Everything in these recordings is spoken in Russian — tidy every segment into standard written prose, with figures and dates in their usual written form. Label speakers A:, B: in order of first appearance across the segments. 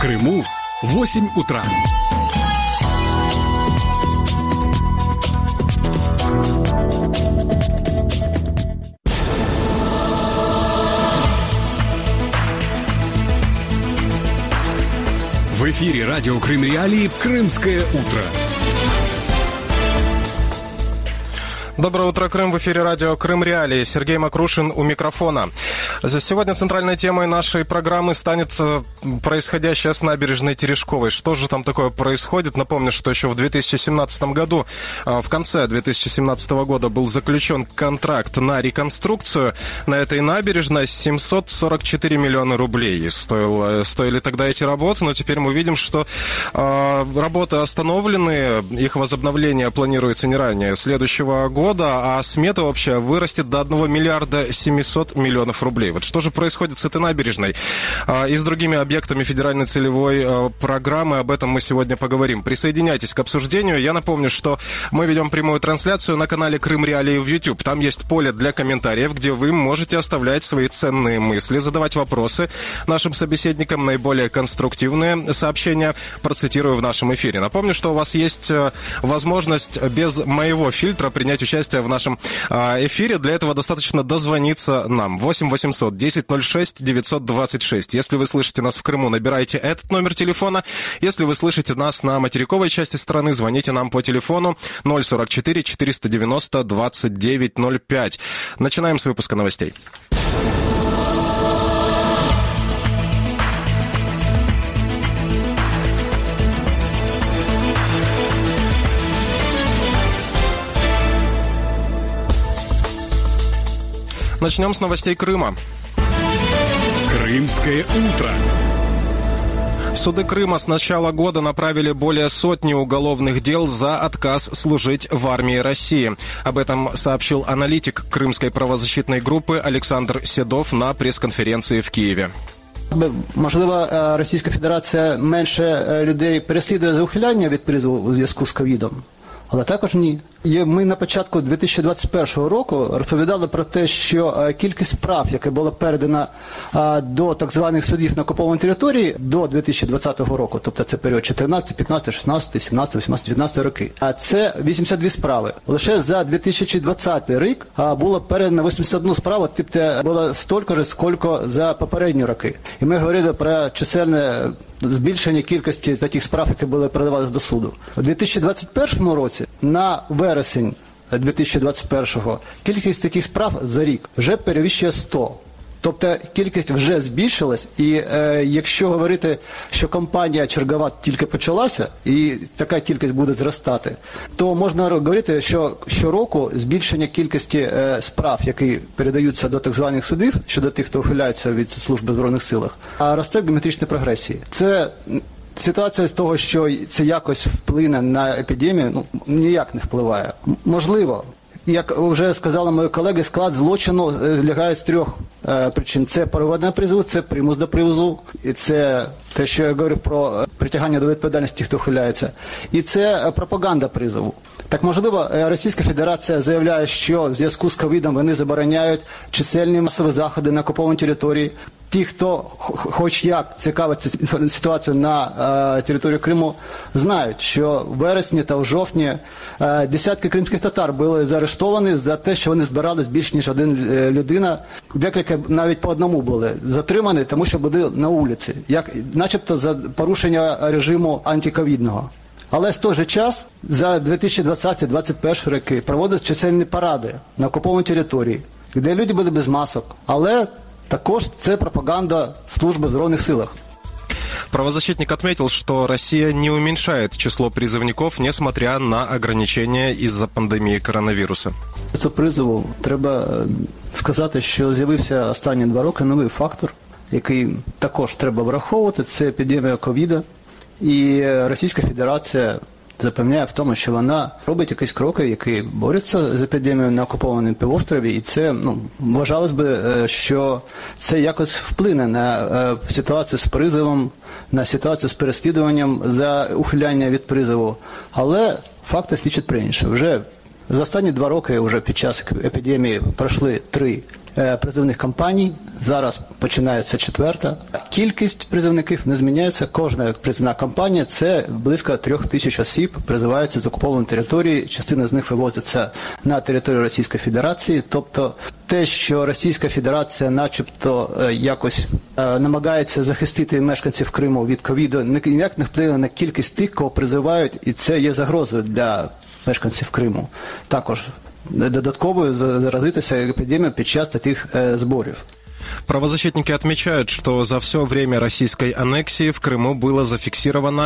A: Крыму 8 утра. В эфире радио Крым Реалии «Крымское утро».
B: Доброе утро, Крым. В эфире радио Крым Реалии. Сергей Макрушин у микрофона. Сегодня центральной темой нашей программы станет происходящее с набережной Терешковой. Что же там такое происходит? Напомню, что еще в 2017 году, в конце 2017 года был заключен контракт на реконструкцию на этой набережной. 744 миллиона рублей стоили тогда эти работы, но теперь мы видим, что работы остановлены, их возобновление планируется не ранее следующего года, а смета общая вырастет до 1 миллиарда 700 миллионов рублей. Вот что же происходит с этой набережной и с другими объектами федеральной целевой программы, об этом мы сегодня поговорим. Присоединяйтесь к обсуждению. Я напомню, что мы ведем прямую трансляцию на канале Крым Реалии в YouTube. Там есть поле для комментариев, где вы можете оставлять свои ценные мысли, задавать вопросы нашим собеседникам, наиболее конструктивные сообщения процитирую в нашем эфире. Напомню, что у вас есть возможность без моего фильтра принять участие в нашем эфире. Для этого достаточно дозвониться нам. 8 800 10 06 926. Если вы слышите нас в Крыму, набирайте этот номер телефона. Если вы слышите нас на материковой части страны, звоните нам по телефону 044 490 2905. Начинаем с выпуска новостей. Начнем с новостей Крыма.
A: Крымское утро.
B: Суды Крыма с начала года направили более сотни уголовных дел за отказ служить в армии России. Об этом сообщил аналитик Крымской правозащитной группы Олександр Седов на прес-конференції в Києві.
C: Можливо, Російська Федерація менше людей переслідує за ухиляння від призову у зв'язку з ковідом, але також ні. Ми на початку 2021 року розповідали про те, що кількість справ, яка була передана до так званих судів на окупованій території до 2020 року, тобто це період 14, 15, 16, 17, 18, 19 роки, це 82 справи. Лише за 2020 рік було передано 81 справу, тобто було стільки ж, скільки за попередні роки. І ми говорили про чисельне збільшення кількості таких справ, які були передавалися до суду. У 2021 році на вересень 2021-го кількість таких справ за рік вже перевищує 100. Тобто кількість вже збільшилась, і якщо говорити, що кампанія чергова тільки почалася, і така кількість буде зростати, то можна говорити, що щороку збільшення кількості справ, які передаються до так званих судів, щодо тих, хто ухиляється від служби в Збройних силах, росте в геометричній прогресії. Це ситуація з того, що це якось вплине на епідемію, ніяк не впливає. Можливо. Як вже сказали мої колеги, склад злочину лягає з трьох причин. Це проведення призову, це примус до призову, і це те, що я говорю про притягання до відповідальності, хто ухиляється, і це пропаганда призову. Так, можливо, Російська Федерація заявляє, що в зв'язку з ковідом вони забороняють чисельні масові заходи на окупованій території. Ті, хто хоч як цікавиться ситуацією на території Криму, знають, що в вересні та в жовтні десятки кримських татар були заарештовані за те, що вони збирались більш ніж один людина. Декілька навіть по одному були затримані, тому що були на вулиці, начебто за порушення режиму антиковідного. Але в той же час за 2020-2021 роки проводять чисельні паради на окупованій території, де люди були без масок, але також це пропаганда службы в Збройных силах.
B: Правозащитник отметил, что Россия не уменьшает число призывников, несмотря на ограничения из-за пандемии коронавируса.
C: Це призову треба сказати, що з'явився останні 2 роки новий фактор, який також треба враховувати, це епідемія ковіда. І Російська Федерація запевняє в тому, що вона робить якісь кроки, які борються з епідемією на окупованому півострові, і це, вважалось би, що це якось вплине на ситуацію з призовом, на ситуацію з переслідуванням за ухиляння від призову. Але факти свідчать про інше. Вже за останні 2 роки, вже під час епідемії, пройшли 3 призовних кампаній. Зараз починається 4-та. Кількість призовників не зміняється. Кожна призовна кампанія – це близько 3000 осіб, призиваються з окупованої території. Частина з них вивозиться на територію Російської Федерації. Тобто те, що Російська Федерація начебто якось намагається захистити мешканців Криму від ковіду, ніяк не впливає на кількість тих, кого призивають, і це є загрозою для мешканців Криму. Також додатково заразитися епідемією під час таких зборів.
B: Правозащитники отмечают, что за все время российской аннексии в Крыму было зафиксировано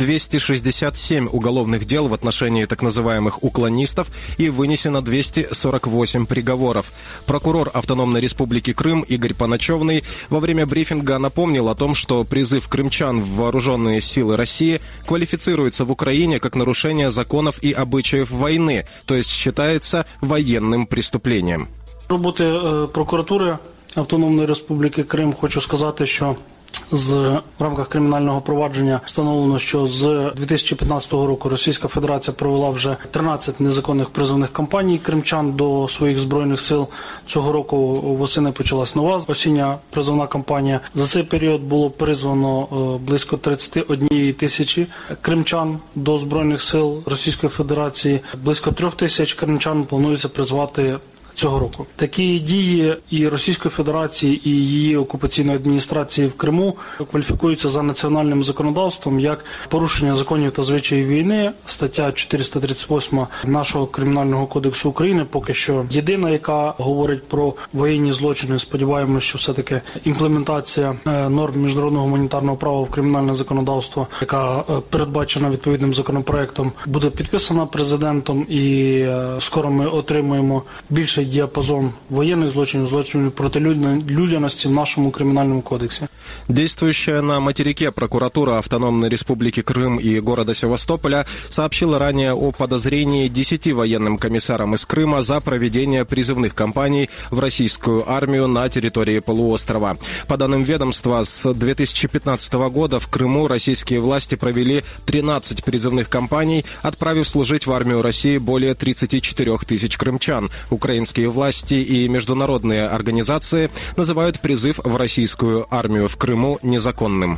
B: 267 уголовных дел в отношении так называемых уклонистов и вынесено 248 приговоров. Прокурор Автономной Республики Крым Игорь Поначевный во время брифинга напомнил о том, что призыв крымчан в вооруженные силы России квалифицируется в Украине как нарушение законов и обычаев войны, то есть считается военным преступлением.
D: Роботи прокуратури Автономної Республіки Крим, хочу сказати, що в рамках кримінального провадження встановлено, що з 2015 року Російська Федерація провела вже 13 незаконних призовних кампаній кримчан до своїх Збройних сил. Цього року восени почалась нова осіння призовна кампанія. За цей період було призвано близько 31 тисячі кримчан до Збройних сил Російської Федерації. Близько 3000 кримчан планується призвати цього року. Такі дії і Російської Федерації, і її окупаційної адміністрації в Криму кваліфікуються за національним законодавством як порушення законів та звичаїв війни, стаття 438 нашого Кримінального кодексу України, поки що єдина, яка говорить про воєнні злочини. Сподіваємося, що все-таки імплементація норм міжнародного гуманітарного права в кримінальне законодавство, яка передбачена відповідним законопроектом, буде підписана президентом, і скоро ми отримуємо більше диапазон военных злочинов, злочинов против людяности в нашем криминальном кодексе.
B: Действующая на материке прокуратура Автономной Республики Крым и города Севастополя сообщила ранее о подозрении 10 военным комиссарам из Крыма за проведение призывных кампаний в российскую армию на территории полуострова. По данным ведомства, с 2015 года в Крыму российские власти провели 13 призывных кампаний, отправив служить в армию России более 34 тысяч крымчан. Украинские власти и международные организации называют призыв в российскую армию в Крыму незаконным.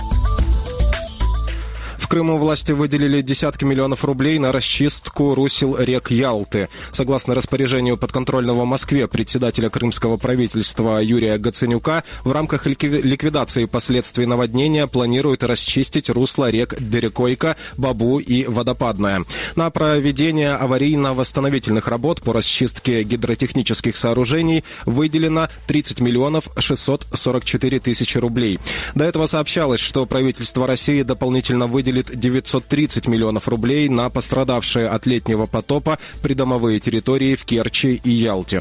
B: В Крыму власти выделили десятки миллионов рублей на расчистку русел рек Ялты. Согласно распоряжению подконтрольного Москве председателя крымского правительства Юрия Гаценюка, в рамках ликвидации последствий наводнения планируют расчистить русла рек Дерекойка, Бабу и Водопадная. На проведение аварийно-восстановительных работ по расчистке гидротехнических сооружений выделено 30 миллионов 644 тысячи рублей. До этого сообщалось, что правительство России дополнительно выделит 930 миллионов рублей на пострадавшие от летнего потопа придомовые территории в Керчи и Ялте.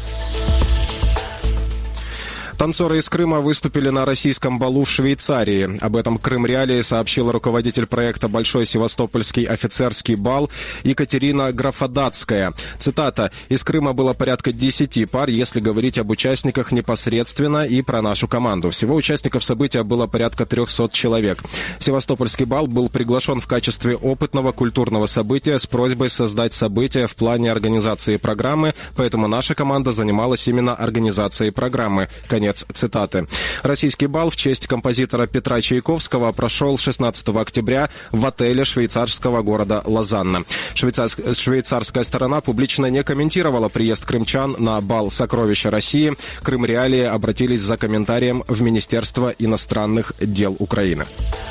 B: Танцоры из Крыма выступили на российском балу в Швейцарии. Об этом Крым Реалии сообщил руководитель проекта «Большой Севастопольский офицерский бал» Екатерина Графодатская. Цитата: «Из Крыма было порядка 10 пар, если говорить об участниках непосредственно и про нашу команду. Всего участников события было порядка 300 человек. Севастопольский бал был приглашен в качестве опытного культурного события с просьбой создать событие в плане организации программы, поэтому наша команда занималась именно организацией программы». Конец цитаты. Российский бал в честь композитора Петра Чайковского прошел 16 октября в отеле швейцарского города Лозанна. Швейцарская сторона публично не комментировала приезд крымчан на бал «Сокровища России». Крым Реалии обратились за комментарием в Министерство иностранных дел Украины.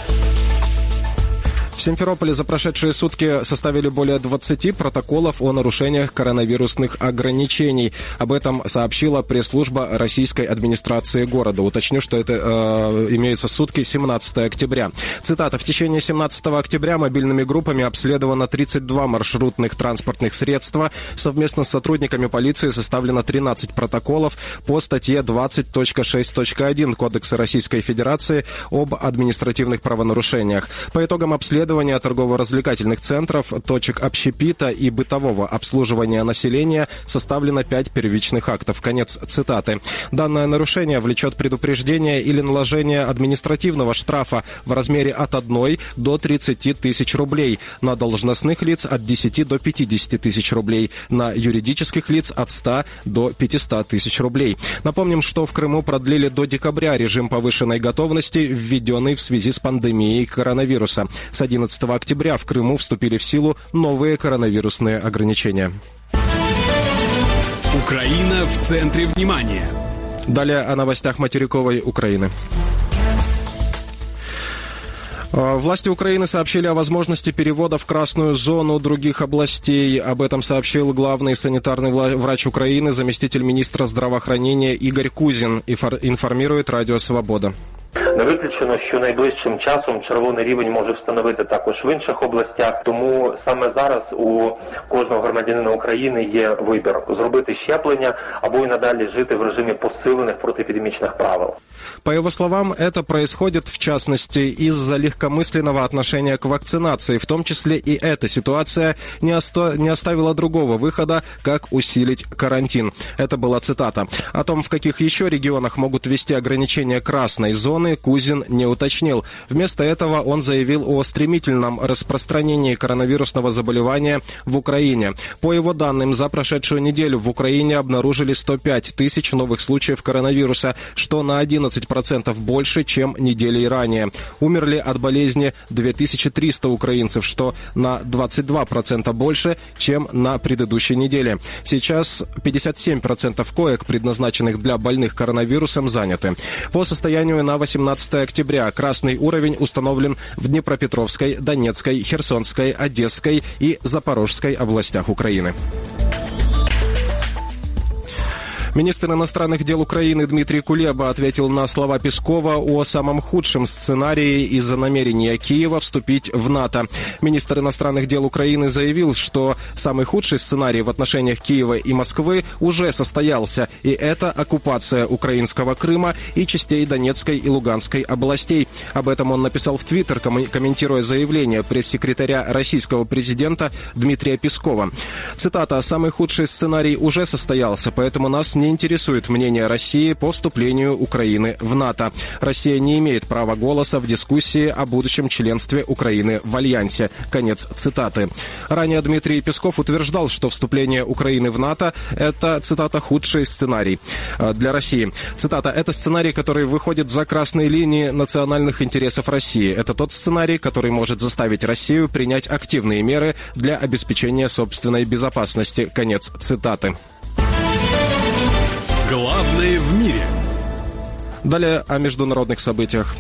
B: В Симферополе за прошедшие сутки составили более 20 протоколов о нарушениях коронавирусных ограничений. Об этом сообщила пресс-служба российской администрации города. Уточню, что это имеются сутки 17 октября. Цитата: «В течение 17 октября мобильными группами обследовано 32 маршрутных транспортных средства. Совместно с сотрудниками полиции составлено 13 протоколов по статье 20.6.1 Кодекса Российской Федерации об административных правонарушениях. По итогам обследования обследования торгово-развлекательных центров, точек общепита и бытового обслуживания населения составлено 5 первичных актов. Конец цитаты. Данное нарушение влечет предупреждение или наложение административного штрафа в размере от 1 до 30 тысяч рублей, на должностных лиц от 10 до 50 тысяч рублей, на юридических лиц от 100 до 500 тысяч рублей. Напомним, что в Крыму продлили до декабря режим повышенной готовности, введенный в связи с пандемией коронавируса. С 11 октября в Крыму вступили в силу новые коронавирусные ограничения.
A: Украина в центре внимания.
B: Далее о новостях материковой Украины. Власти Украины сообщили о возможности перевода в красную зону других областей. Об этом сообщил главный санитарный врач Украины, заместитель министра здравоохранения Игорь Кузин, информирует Радио Свобода.
E: Не виключено, що найближчим часом червоний рівень може встановити також в інших областях, тому саме зараз у кожного громадянина України є вибір – зробити щеплення або й надалі жити в режимі посилених протиепидемичных правил.
B: По его словам, это происходит, в частности, из-за легкомысленного отношения к вакцинации. В том числе и эта ситуация не оставила другого выхода, как усилить карантин. Это была цитата. О том, в каких еще регионах могут ввести ограничения красной зоны, Кузин не уточнил. Вместо этого он заявил о стремительном распространении коронавирусного заболевания в Украине. По его данным, за прошедшую неделю в Украине обнаружили 105 тысяч новых случаев коронавируса, что на 11% больше, чем неделей ранее. Умерли от болезни 2300 украинцев, что на 22% больше, чем на предыдущей неделе. Сейчас 57% коек, предназначенных для больных коронавирусом, заняты. По состоянию на 18 октября красный уровень установлен в Днепропетровской, Донецкой, Херсонской, Одесской и Запорожской областях Украины. Министр иностранных дел Украины Дмитрий Кулеба ответил на слова Пескова о самом худшем сценарии из-за намерения Киева вступить в НАТО. Министр иностранных дел Украины заявил, что самый худший сценарий в отношениях Киева и Москвы уже состоялся, и это оккупация украинского Крыма и частей Донецкой и Луганской областей. Об этом он написал в Твиттер, комментируя заявление пресс-секретаря российского президента Дмитрия Пескова. Цитата: «Самый худший сценарий уже состоялся, поэтому нас не интересует мнение России по вступлению Украины в НАТО. Россия не имеет права голоса в дискуссии о будущем членстве Украины в Альянсе». Конец цитаты. Ранее Дмитрий Песков утверждал, что вступление Украины в НАТО – это, цитата, «худший сценарий для России». Цитата: «Это сценарий, который выходит за красные линии национальных интересов России. Это тот сценарий, который может заставить Россию принять активные меры для обеспечения собственной безопасности». Конец цитаты.
A: Главное в мире.
B: Далее о международных событиях.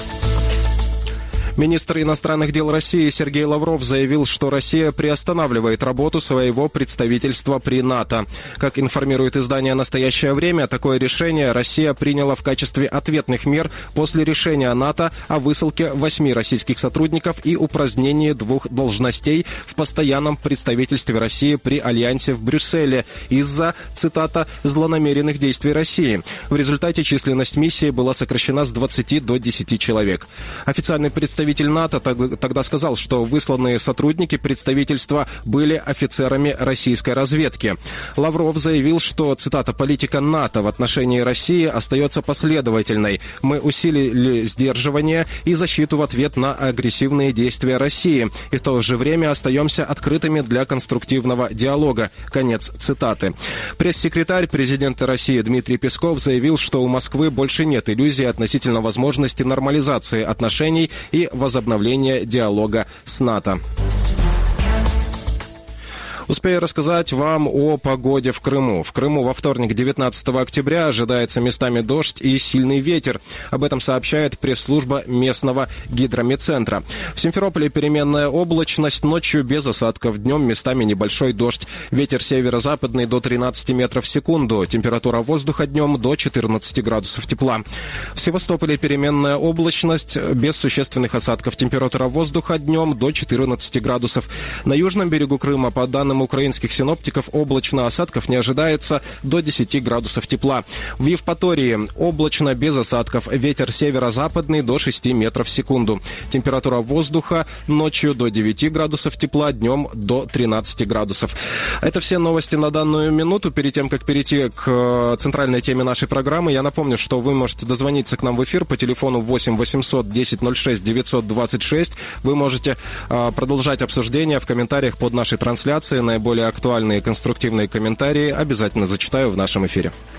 B: Министр иностранных дел России Сергей Лавров заявил, что Россия приостанавливает работу своего представительства при НАТО. Как информирует издание «Настоящее время», такое решение Россия приняла в качестве ответных мер после решения НАТО о высылке 8 российских сотрудников и упразднении 2 должностей в постоянном представительстве России при Альянсе в Брюсселе из-за, цитата, «злонамеренных действий России». В результате численность миссии была сокращена с 20 до 10 человек. Официальный представитель НАТО тогда сказал, что высланные сотрудники представительства были офицерами российской разведки. Лавров заявил, что, цитата, «политика НАТО в отношении России остается последовательной. Мы усилили сдерживание и защиту в ответ на агрессивные действия России. И в то же время остаемся открытыми для конструктивного диалога». Конец цитаты. Пресс-секретарь президента России Дмитрий Песков заявил, что у Москвы больше нет иллюзий относительно возможности нормализации отношений и возобновления диалога с НАТО. Успею рассказать вам о погоде в Крыму. В Крыму во вторник, 19 октября, ожидается местами дождь и сильный ветер. Об этом сообщает пресс-служба местного гидрометцентра. В Симферополе переменная облачность, ночью без осадков, днем местами небольшой дождь. Ветер северо-западный до 13 метров в секунду. Температура воздуха днем до 14 градусов тепла. В Севастополе переменная облачность, без существенных осадков. Температура воздуха днем до 14 градусов. На южном берегу Крыма, по данным данным украинских синоптиков, облачно, осадков не ожидается, до 10 градусов тепла. В Евпатории облачно, без осадков, ветер северо-западный до 6 метров в секунду. Температура воздуха ночью до 9 градусов тепла, днем до 13 градусов. Это все новости на данную минуту. Перед тем, как перейти к центральной теме нашей программы, я напомню, что вы можете дозвониться к нам в эфир по телефону 8 800 10 06 926. Вы можете продолжать обсуждение в комментариях под нашей трансляцией. Наиболее актуальные и конструктивные комментарии обязательно зачитаю в нашем эфире.